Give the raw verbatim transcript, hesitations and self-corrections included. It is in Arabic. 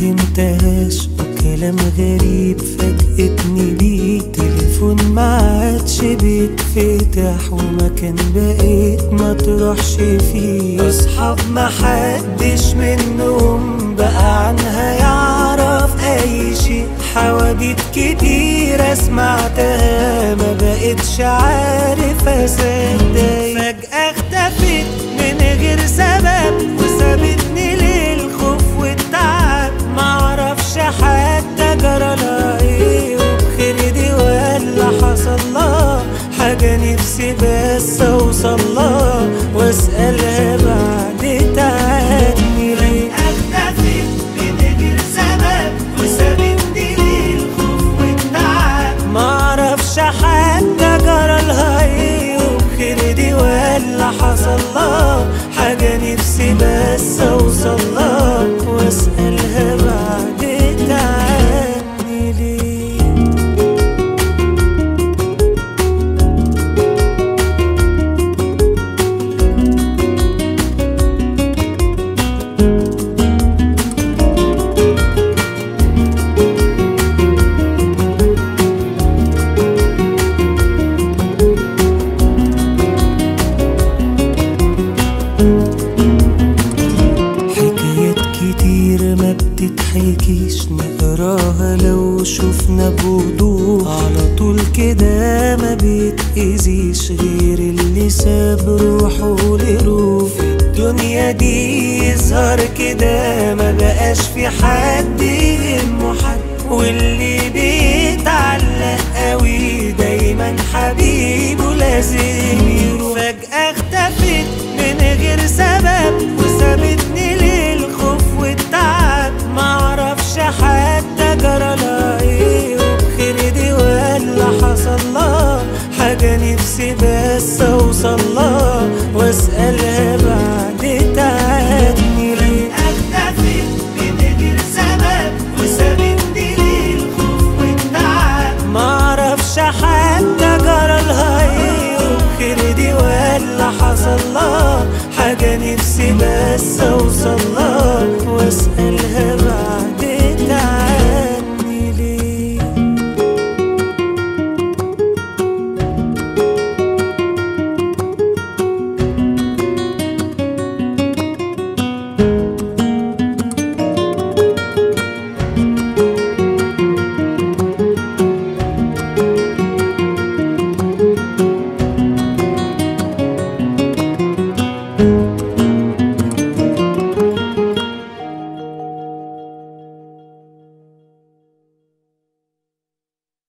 فهمتهاش وكلام غريب فاجأتني بيه. تليفون معادش بيتفتح ومكان بقيت متروحش فيه. اصحاب محدش منهم بقى عنها يعرف اي شيء. حواديت كتير سمعتها ما بقتش عارف اصدق. فجأة اختفت من غير سبب وسابتني للخوف والتعب. معرفش حتى جرالها ايه وبخير دي ولا حصل لها حاجة. نفسي بس اوصلها واسألها بعد تعني ليه اختفت من غير سبب وسابتني للخوف والتعب. معرفش حتى جرالها ايه وبخير دي ولا حصل لها حاجة. نفسي بس اوصلها واسألها بعد تعني ليه. ما بتتحكيش نقراها لو شفنا بوضوح. على طول كده ما بيتأذيش غير اللي ساب روحه لروح. في الدنيا دي يظهر كده ما بقاش في حد يهمه حد. واللي بيتعلق قوي دايما حبيبه لازم يروح. فجأة اختفت من غير سبب وسابتني للخوف والتعب. معرفش حتى جرالها ايه وبخير دي ولا حصل لها حاجة. نفسي بس اوصلها واسألها بعد تعني ليه اختفت من غير سبب وسابتني للخوف والتعب. معرفش حتى جرالها ايه وبخير دي ولا حصل لها حاجة. نفسي بس اوصلها